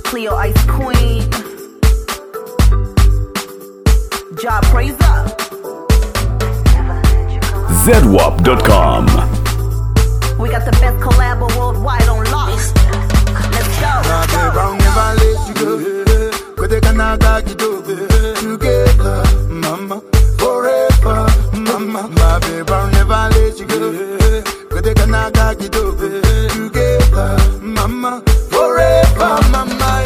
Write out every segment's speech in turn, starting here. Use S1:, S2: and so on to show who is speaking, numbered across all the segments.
S1: Cleo Ice Queen. Job praise up.
S2: ZWAP.com.
S1: We got the best collab worldwide on lock. Let's go.
S3: My babe, I'll never let you go. Together, mama, forever, mama. My babe, I'll never let you go. Together, mama, forever, mama.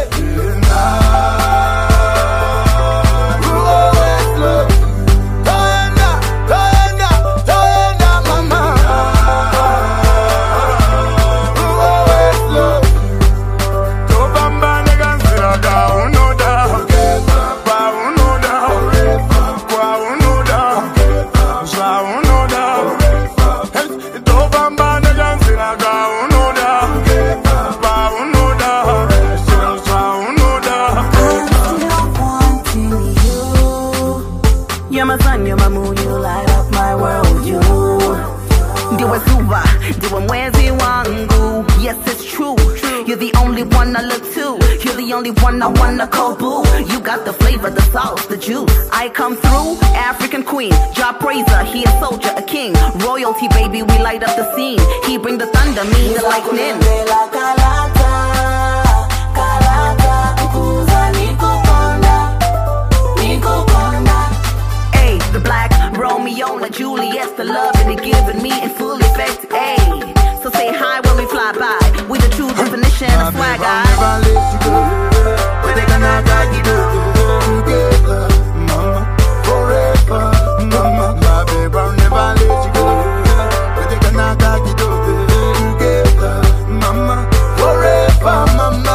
S1: You're my sun, you're my moon, you light up my world, you. Diwa Zuva, Diwa Mwezi wangu. Yes, it's true. You're the only one I look to. You're the only one I wanna call boo. You got the flavor, the sauce, the juice. I come through, African queen, job praiser, he a soldier, a king. Royalty, baby, we light up the scene. He bring the thunder, me the lightning. The black Romeo and Juliet, the love that they giving me in full effect. Ayy, so say hi when we fly by. We the true definition of swag.
S3: I'll never let you go. Together, mama, forever, mama. My babe, I'll never let you go. Together, mama, forever, mama.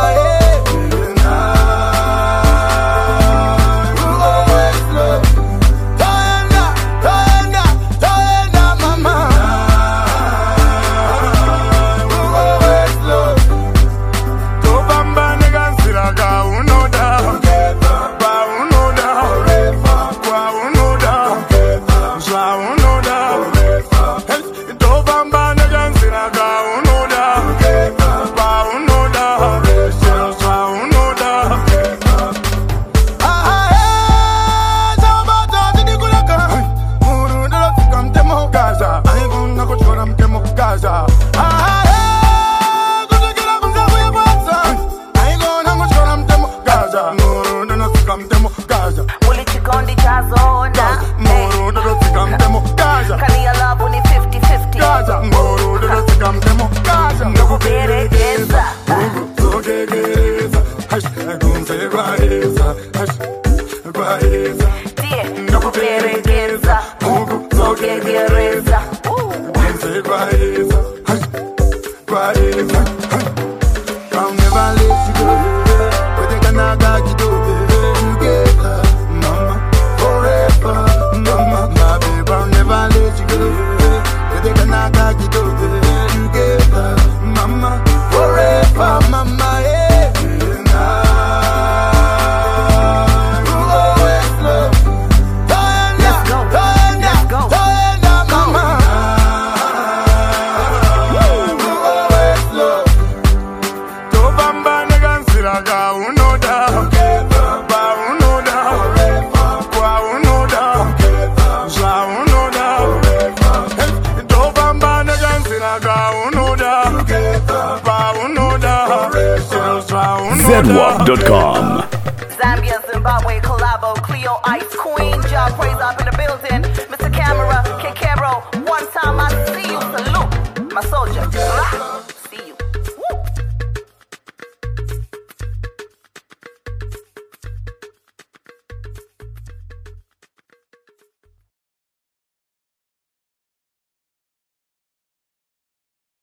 S3: I'll never let you go. Together, mama, forever, mama. My babe, I'll never let you go. Together, mama, forever, mama.
S2: ZWAP.com.
S1: Zambia, Zimbabwe, collabo, Cleo Ice Queen, job praise up in the building. Mr. Camera, Kekero, one time I see you, salute, my soldier.